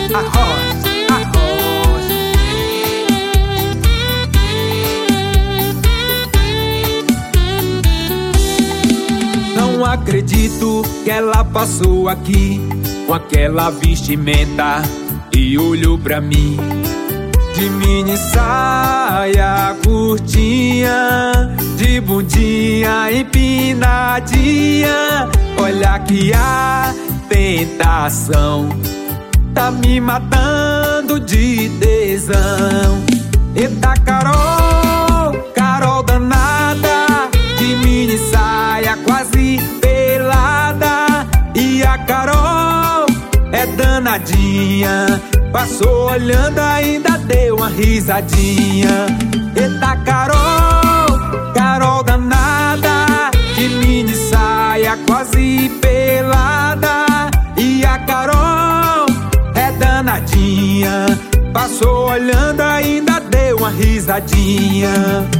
Não acredito que ela passou aqui com aquela vestimenta e olhou pra mim de mini saia curtinha, de bundinha empinadinha. Olha que a tentação tá me matando de tesão. Eita Carol, Carol danada, de mini saia quase pelada. E a Carol é danadinha, passou olhando, ainda deu uma risadinha. Eita Carol, Carol danada, de mini saia quase pelada. E a Carol é danadinha, passou olhando, ainda deu uma risadinha.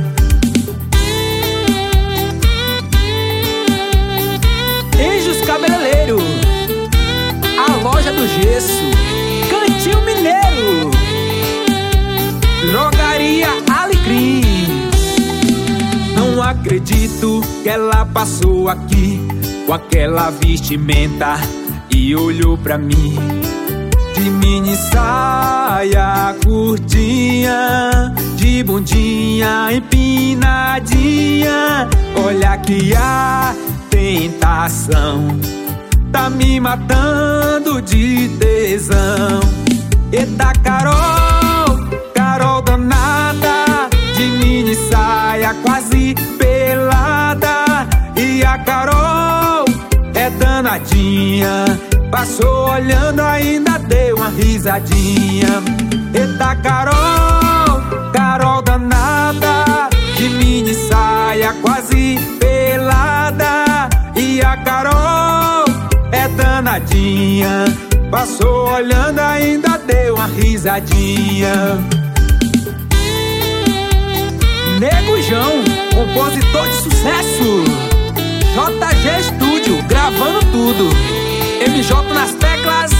Anjos Cabeleireiro, a loja do gesso, Cantinho Mineiro, Drogaria Alecrim. Não acredito que ela passou aqui com aquela vestimenta e olhou pra mim de mini saia curtinha, de bundinha empinadinha. Olha que a tentação tá me matando de tesão. Eita Carol, Carol danada, de mini saia quase pelada. E a Carol é danadinha, passou olhando, ainda deu uma risadinha. Eita Carol, Carol danada, de mini saia quase pelada. E a Carol é danadinha, passou olhando, ainda deu uma risadinha. Nego João, compositor de sucesso, JG Studio, gravando tudo. MJ nas teclas,